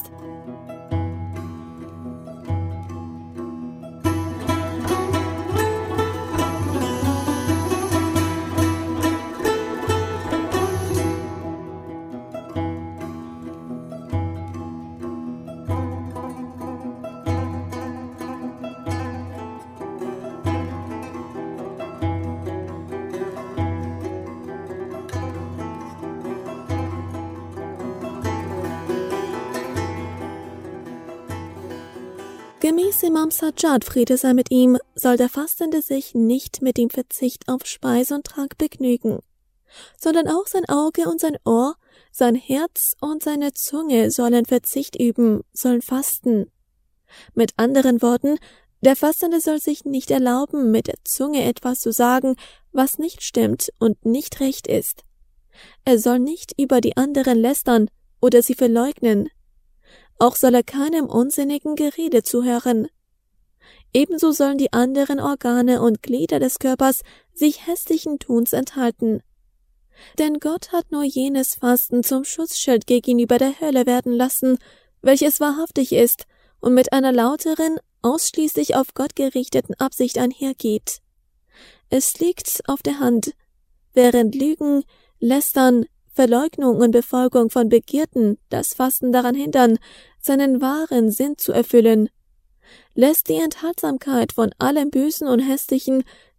S7: Gemäß Imam Sajjad, Friede sei mit ihm, soll der Fastende sich nicht mit dem Verzicht auf Speise und Trank begnügen, sondern auch sein Auge und sein Ohr, sein Herz und seine Zunge sollen Verzicht üben, sollen fasten. Mit anderen Worten, der Fastende soll sich nicht erlauben, mit der Zunge etwas zu sagen, was nicht stimmt und nicht recht ist. Er soll nicht über die anderen lästern oder sie verleugnen. Auch soll er keinem unsinnigen Gerede zuhören. Ebenso sollen die anderen Organe und Glieder des Körpers sich hässlichen Tuns enthalten. Denn Gott hat nur jenes Fasten zum Schutzschild gegenüber der Hölle werden lassen, welches wahrhaftig ist und mit einer lauteren, ausschließlich auf Gott gerichteten Absicht einhergeht. Es liegt auf der Hand, während Lügen, Lästern, Verleugnung und Befolgung von Begierden das Fasten daran hindern, seinen wahren Sinn zu erfüllen, lässt die Enthaltsamkeit von allem Bösen und Hässlichen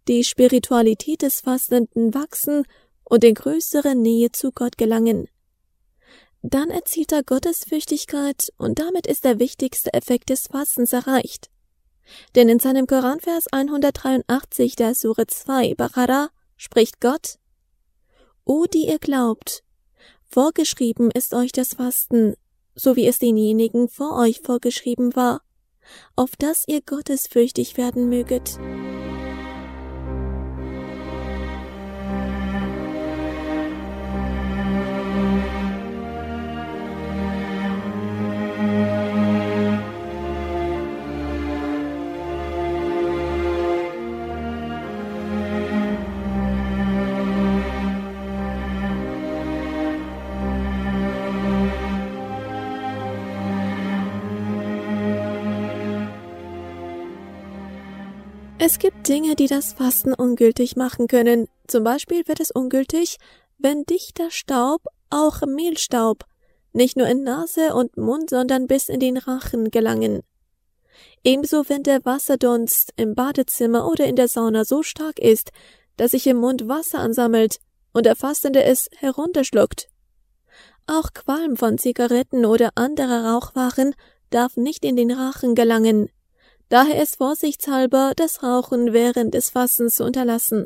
S7: die Spiritualität des Fastenden wachsen und in größere Nähe zu Gott gelangen. Dann erzielt er Gottesfürchtigkeit und damit ist der wichtigste Effekt des Fastens erreicht. Denn in seinem Koranvers hundertdreiundachtzig der Sure zwei, Baqarah, spricht Gott: O, die ihr glaubt, vorgeschrieben ist euch das Fasten, so wie es denjenigen vor euch vorgeschrieben war, auf dass ihr gottesfürchtig werden möget. Es gibt Dinge, die das Fasten ungültig machen können. Zum Beispiel wird es ungültig, wenn dichter Staub, auch Mehlstaub, nicht nur in Nase und Mund, sondern bis in den Rachen gelangen. Ebenso, wenn der Wasserdunst im Badezimmer oder in der Sauna so stark ist, dass sich im Mund Wasser ansammelt und der Fastende es herunterschluckt. Auch Qualm von Zigaretten oder anderer Rauchwaren darf nicht in den Rachen gelangen. Daher ist vorsichtshalber, das Rauchen während des Fastens zu unterlassen.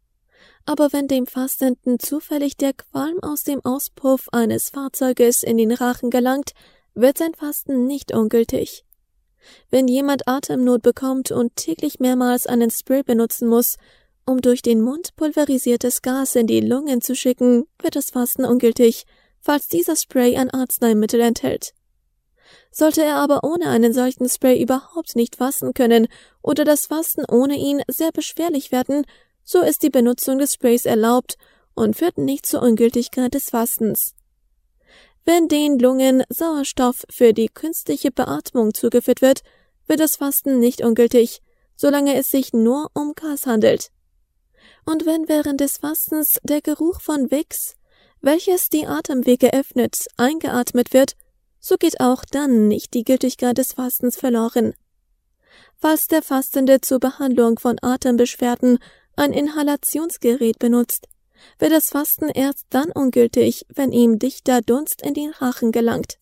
S7: Aber wenn dem Fastenden zufällig der Qualm aus dem Auspuff eines Fahrzeuges in den Rachen gelangt, wird sein Fasten nicht ungültig. Wenn jemand Atemnot bekommt und täglich mehrmals einen Spray benutzen muss, um durch den Mund pulverisiertes Gas in die Lungen zu schicken, wird das Fasten ungültig, falls dieser Spray ein Arzneimittel enthält. Sollte er aber ohne einen solchen Spray überhaupt nicht fasten können oder das Fasten ohne ihn sehr beschwerlich werden, so ist die Benutzung des Sprays erlaubt und führt nicht zur Ungültigkeit des Fastens. Wenn den Lungen Sauerstoff für die künstliche Beatmung zugeführt wird, wird das Fasten nicht ungültig, solange es sich nur um Gas handelt. Und wenn während des Fastens der Geruch von Vicks, welches die Atemwege öffnet, eingeatmet wird, so geht auch dann nicht die Gültigkeit des Fastens verloren. Falls der Fastende zur Behandlung von Atembeschwerden ein Inhalationsgerät benutzt, wird das Fasten erst dann ungültig, wenn ihm dichter Dunst in den Rachen gelangt.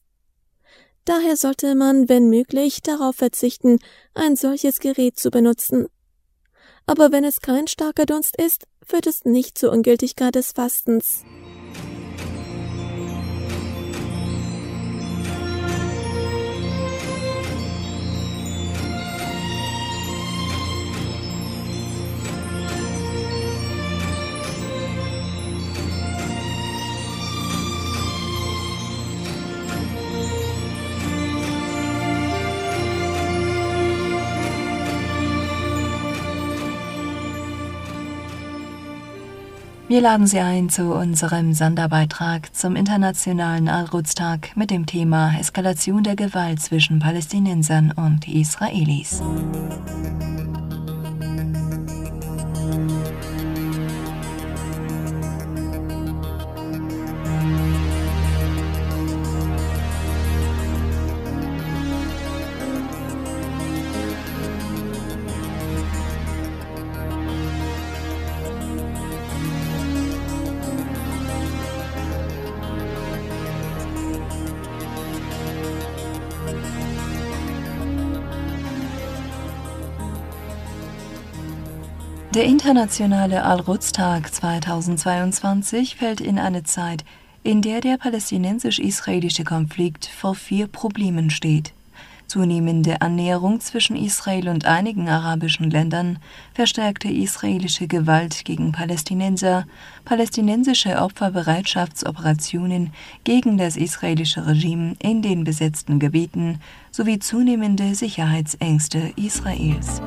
S7: Daher sollte man, wenn möglich, darauf verzichten, ein solches Gerät zu benutzen. Aber wenn es kein starker Dunst ist, führt es nicht zur Ungültigkeit des Fastens.
S4: Wir laden Sie ein zu unserem Sonderbeitrag zum Internationalen Al-Quds-Tag mit dem Thema Eskalation der Gewalt zwischen Palästinensern und Israelis. Der Internationale Al-Quds-Tag zweitausendzweiundzwanzig fällt in eine Zeit, in der der palästinensisch-israelische Konflikt vor vier Problemen steht: zunehmende Annäherung zwischen Israel und einigen arabischen Ländern, verstärkte israelische Gewalt gegen Palästinenser, palästinensische Opferbereitschaftsoperationen gegen das israelische Regime in den besetzten Gebieten sowie zunehmende Sicherheitsängste Israels.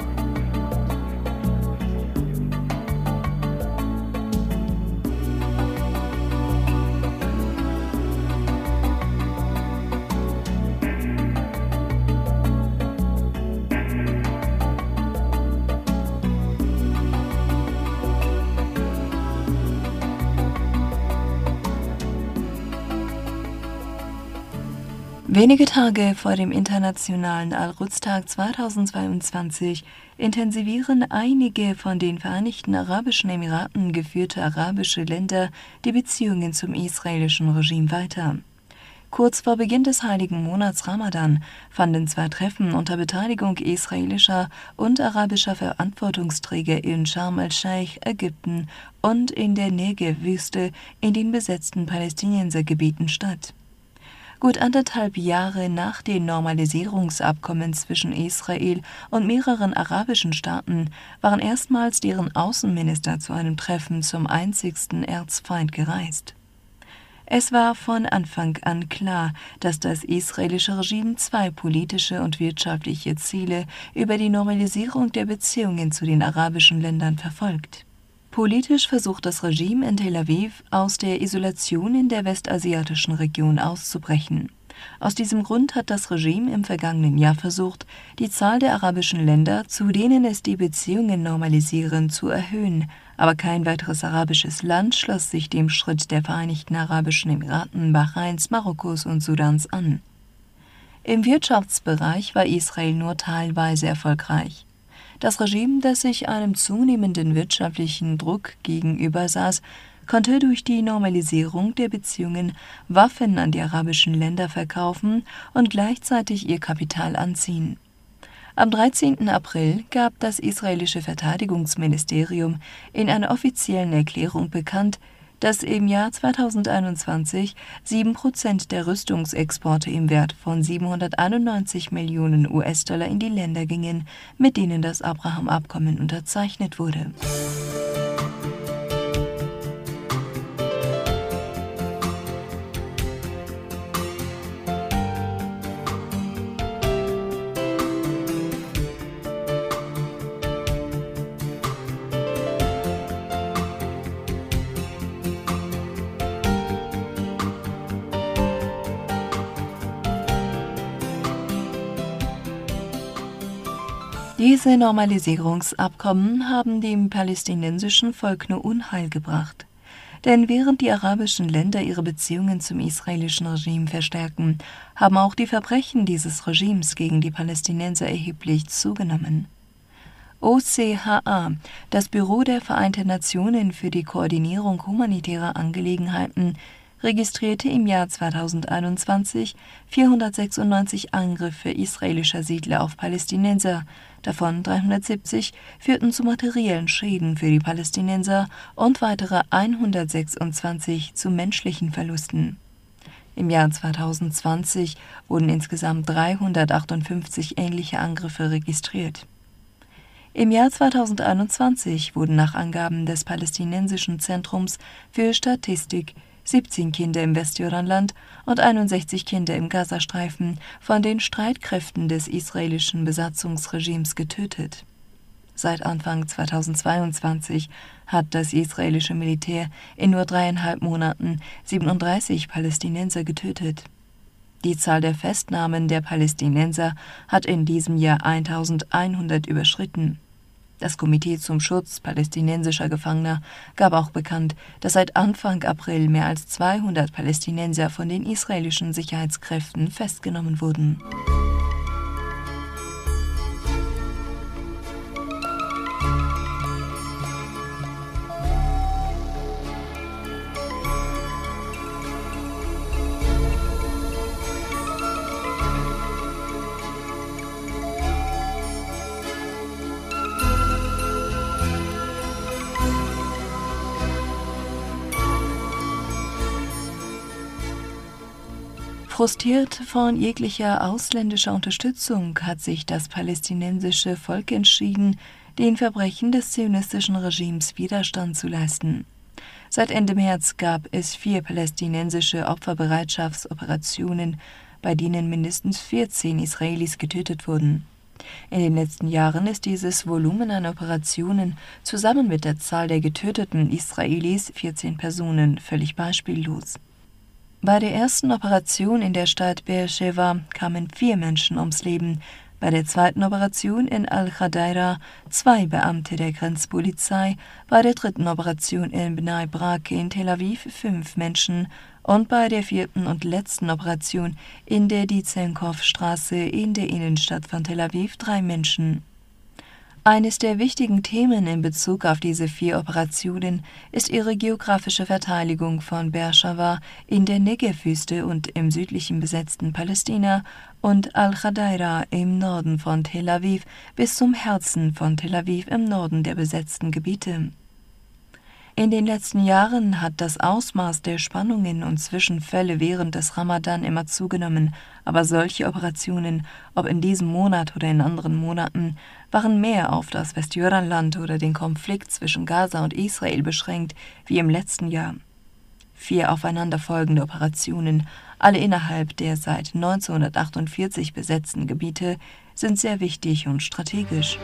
S4: Wenige Tage vor dem Internationalen Al-Quds-Tag zweitausendzweiundzwanzig intensivieren einige von den Vereinigten Arabischen Emiraten geführte arabische Länder die Beziehungen zum israelischen Regime weiter. Kurz vor Beginn des heiligen Monats Ramadan fanden zwei Treffen unter Beteiligung israelischer und arabischer Verantwortungsträger in Sharm el-Sheikh, Ägypten und in der Negev-Wüste in den besetzten Palästinensergebieten statt. Gut anderthalb Jahre nach den Normalisierungsabkommen zwischen Israel und mehreren arabischen Staaten waren erstmals deren Außenminister zu einem Treffen zum einzigsten Erzfeind gereist. Es war von Anfang an klar, dass das israelische Regime zwei politische und wirtschaftliche Ziele über die Normalisierung der Beziehungen zu den arabischen Ländern verfolgt. Politisch versucht das Regime in Tel Aviv, aus der Isolation in der westasiatischen Region auszubrechen. Aus diesem Grund hat das Regime im vergangenen Jahr versucht, die Zahl der arabischen Länder, zu denen es die Beziehungen normalisieren, zu erhöhen, aber kein weiteres arabisches Land schloss sich dem Schritt der Vereinigten Arabischen Emiraten, Bahrains, Marokkos und Sudans an. Im Wirtschaftsbereich war Israel nur teilweise erfolgreich. Das Regime, das sich einem zunehmenden wirtschaftlichen Druck gegenübersaß, konnte durch die Normalisierung der Beziehungen Waffen an die arabischen Länder verkaufen und gleichzeitig ihr Kapital anziehen. Am dreizehnten April gab das israelische Verteidigungsministerium in einer offiziellen Erklärung bekannt, dass im Jahr zweitausendeinundzwanzig sieben Prozent der Rüstungsexporte im Wert von siebenhunderteinundneunzig Millionen U S-Dollar in die Länder gingen, mit denen das Abraham-Abkommen unterzeichnet wurde. Diese Normalisierungsabkommen haben dem palästinensischen Volk nur Unheil gebracht. Denn während die arabischen Länder ihre Beziehungen zum israelischen Regime verstärken, haben auch die Verbrechen dieses Regimes gegen die Palästinenser erheblich zugenommen. O C H A, das Büro der Vereinten Nationen für die Koordinierung humanitärer Angelegenheiten, registrierte im Jahr zweitausendeinundzwanzig vierhundertsechsundneunzig Angriffe israelischer Siedler auf Palästinenser, davon dreihundertsiebzig führten zu materiellen Schäden für die Palästinenser und weitere hundertsechsundzwanzig zu menschlichen Verlusten. Im Jahr zweitausendzwanzig wurden insgesamt dreihundertachtundfünfzig ähnliche Angriffe registriert. Im Jahr zweitausendeinundzwanzig wurden nach Angaben des Palästinensischen Zentrums für Statistik siebzehn Kinder im Westjordanland und einundsechzig Kinder im Gazastreifen von den Streitkräften des israelischen Besatzungsregimes getötet. Seit Anfang zweitausendzweiundzwanzig hat das israelische Militär in nur dreieinhalb Monaten siebenunddreißig Palästinenser getötet. Die Zahl der Festnahmen der Palästinenser hat in diesem Jahr eintausendeinhundert überschritten. Das Komitee zum Schutz palästinensischer Gefangener gab auch bekannt, dass seit Anfang April mehr als zweihundert Palästinenser von den israelischen Sicherheitskräften festgenommen wurden. Frustriert von jeglicher ausländischer Unterstützung hat sich das palästinensische Volk entschieden, den Verbrechen des zionistischen Regimes Widerstand zu leisten. Seit Ende März gab es vier palästinensische Opferbereitschaftsoperationen, bei denen mindestens vierzehn Israelis getötet wurden. In den letzten Jahren ist dieses Volumen an Operationen zusammen mit der Zahl der getöteten Israelis, vierzehn Personen, völlig beispiellos. Bei der ersten Operation in der Stadt Beersheva kamen vier Menschen ums Leben, bei der zweiten Operation in Al-Khadeira zwei Beamte der Grenzpolizei, bei der dritten Operation in Bnei Brak in Tel Aviv fünf Menschen und bei der vierten und letzten Operation in der Dizenkow-Straße in der Innenstadt von Tel Aviv drei Menschen. Eines der wichtigen Themen in Bezug auf diese vier Operationen ist ihre geografische Verteidigung von Beersheva in der Negev-Wüste und im südlichen besetzten Palästina und Al-Khadaira im Norden von Tel Aviv bis zum Herzen von Tel Aviv im Norden der besetzten Gebiete. In den letzten Jahren hat das Ausmaß der Spannungen und Zwischenfälle während des Ramadan immer zugenommen, aber solche Operationen, ob in diesem Monat oder in anderen Monaten, waren mehr auf das Westjordanland oder den Konflikt zwischen Gaza und Israel beschränkt wie im letzten Jahr. Vier aufeinanderfolgende Operationen, alle innerhalb der seit neunzehnhundertachtundvierzig besetzten Gebiete, sind sehr wichtig und strategisch.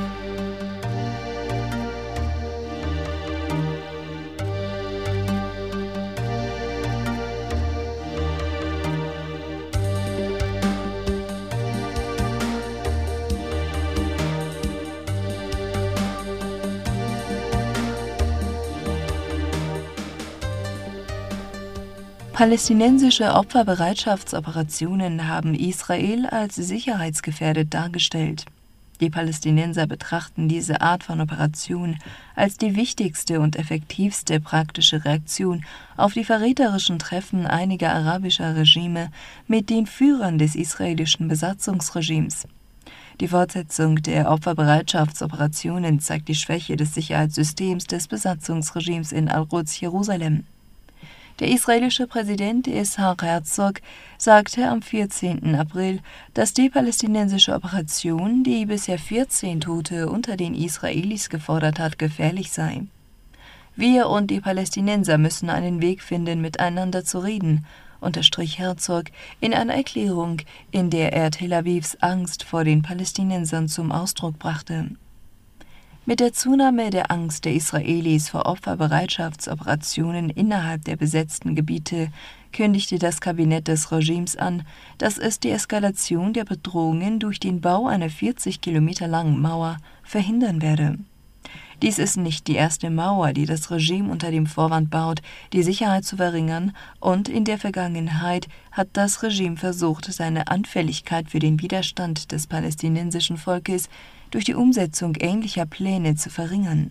S4: Palästinensische Opferbereitschaftsoperationen haben Israel als sicherheitsgefährdet dargestellt. Die Palästinenser betrachten diese Art von Operation als die wichtigste und effektivste praktische Reaktion auf die verräterischen Treffen einiger arabischer Regime mit den Führern des israelischen Besatzungsregimes. Die Fortsetzung der Opferbereitschaftsoperationen zeigt die Schwäche des Sicherheitssystems des Besatzungsregimes in Al-Quds, Jerusalem. Der israelische Präsident Yitzhak Herzog sagte am vierzehnten April, dass die palästinensische Operation, die bisher vierzehn Tote unter den Israelis gefordert hat, gefährlich sei. Wir und die Palästinenser müssen einen Weg finden, miteinander zu reden, unterstrich Herzog in einer Erklärung, in der er Tel Avivs Angst vor den Palästinensern zum Ausdruck brachte. Mit der Zunahme der Angst der Israelis vor Opferbereitschaftsoperationen innerhalb der besetzten Gebiete kündigte das Kabinett des Regimes an, dass es die Eskalation der Bedrohungen durch den Bau einer vierzig Kilometer langen Mauer verhindern werde. Dies ist nicht die erste Mauer, die das Regime unter dem Vorwand baut, die Sicherheit zu verringern, und in der Vergangenheit hat das Regime versucht, seine Anfälligkeit für den Widerstand des palästinensischen Volkes durch die Umsetzung ähnlicher Pläne zu verringern.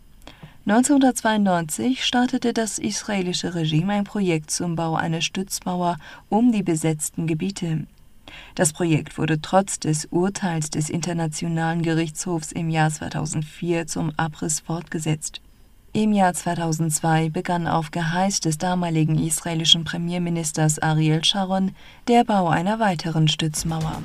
S4: neunzehnhundertzweiundneunzig startete das israelische Regime ein Projekt zum Bau einer Stützmauer um die besetzten Gebiete. Das Projekt wurde trotz des Urteils des Internationalen Gerichtshofs im Jahr zweitausendvier zum Abriss fortgesetzt. Im Jahr zweitausendzwei begann auf Geheiß des damaligen israelischen Premierministers Ariel Sharon der Bau einer weiteren Stützmauer.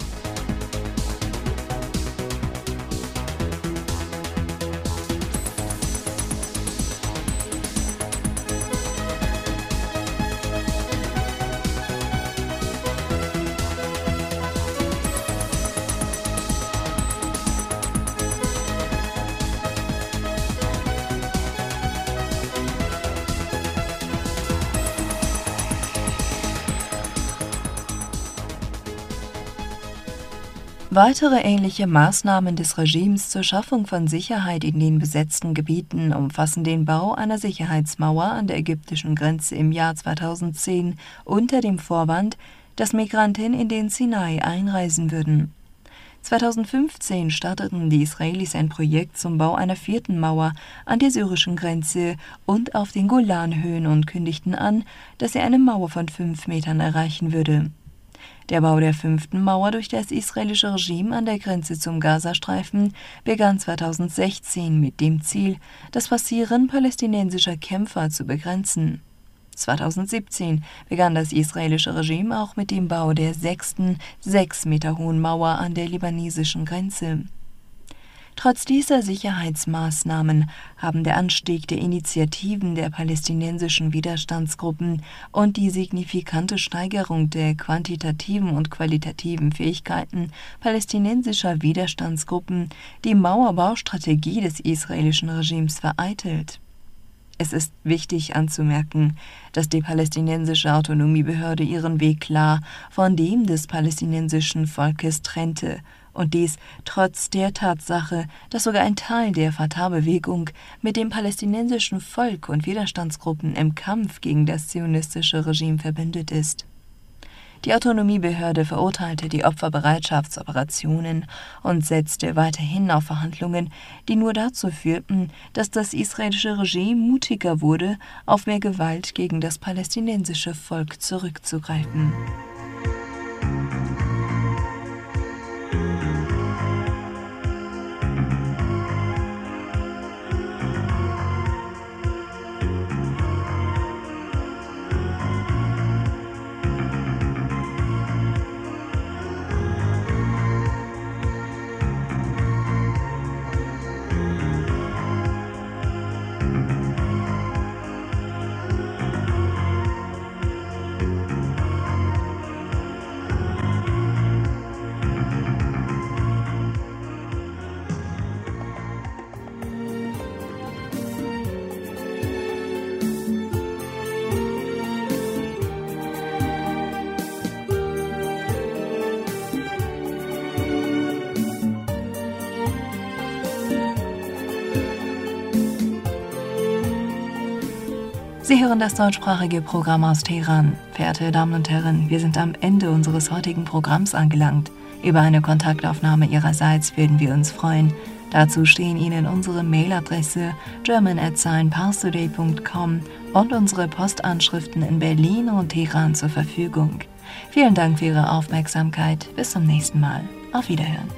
S4: Weitere ähnliche Maßnahmen des Regimes zur Schaffung von Sicherheit in den besetzten Gebieten umfassen den Bau einer Sicherheitsmauer an der ägyptischen Grenze im Jahr zweitausendzehn unter dem Vorwand, dass Migranten in den Sinai einreisen würden. zweitausendfünfzehn starteten die Israelis ein Projekt zum Bau einer vierten Mauer an der syrischen Grenze und auf den Golanhöhen und kündigten an, dass sie eine Mauer von fünf Metern erreichen würde. Der Bau der fünften Mauer durch das israelische Regime an der Grenze zum Gazastreifen begann zweitausendsechzehn mit dem Ziel, das Passieren palästinensischer Kämpfer zu begrenzen. zweitausendsiebzehn begann das israelische Regime auch mit dem Bau der sechsten, sechs Meter hohen Mauer an der libanesischen Grenze. Trotz dieser Sicherheitsmaßnahmen haben der Anstieg der Initiativen der palästinensischen Widerstandsgruppen und die signifikante Steigerung der quantitativen und qualitativen Fähigkeiten palästinensischer Widerstandsgruppen die Mauerbaustrategie des israelischen Regimes vereitelt. Es ist wichtig anzumerken, dass die palästinensische Autonomiebehörde ihren Weg klar von dem des palästinensischen Volkes trennte Und dies trotz der Tatsache, dass sogar ein Teil der Fatah-Bewegung mit dem palästinensischen Volk und Widerstandsgruppen im Kampf gegen das zionistische Regime verbündet ist. Die Autonomiebehörde verurteilte die Opferbereitschaftsoperationen und setzte weiterhin auf Verhandlungen, die nur dazu führten, dass das israelische Regime mutiger wurde, auf mehr Gewalt gegen das palästinensische Volk zurückzugreifen. Sie hören das deutschsprachige Programm aus Teheran. Verehrte Damen und Herren, wir sind am Ende unseres heutigen Programms angelangt. Über eine Kontaktaufnahme Ihrerseits würden wir uns freuen. Dazu stehen Ihnen unsere Mailadresse german at parstoday punkt com und unsere Postanschriften in Berlin und Teheran zur Verfügung. Vielen Dank für Ihre Aufmerksamkeit. Bis zum nächsten Mal. Auf Wiederhören.